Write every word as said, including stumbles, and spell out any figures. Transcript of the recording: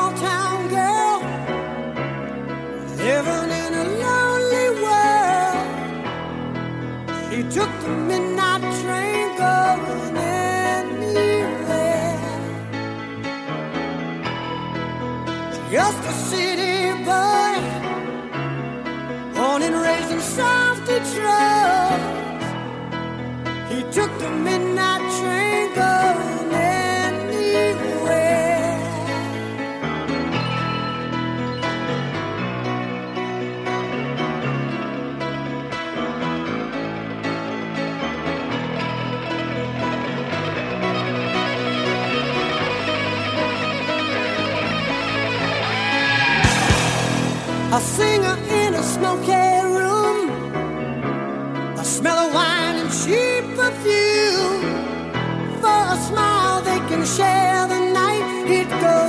small town girl living in a lonely world. She took the midnight train going anywhere. Just a city boy, born and raised in South Detroit. He took the midnight train going anywhere. A singer in a smoky room, a smell of wine and cheap perfume. For a smile they can share the night. It goes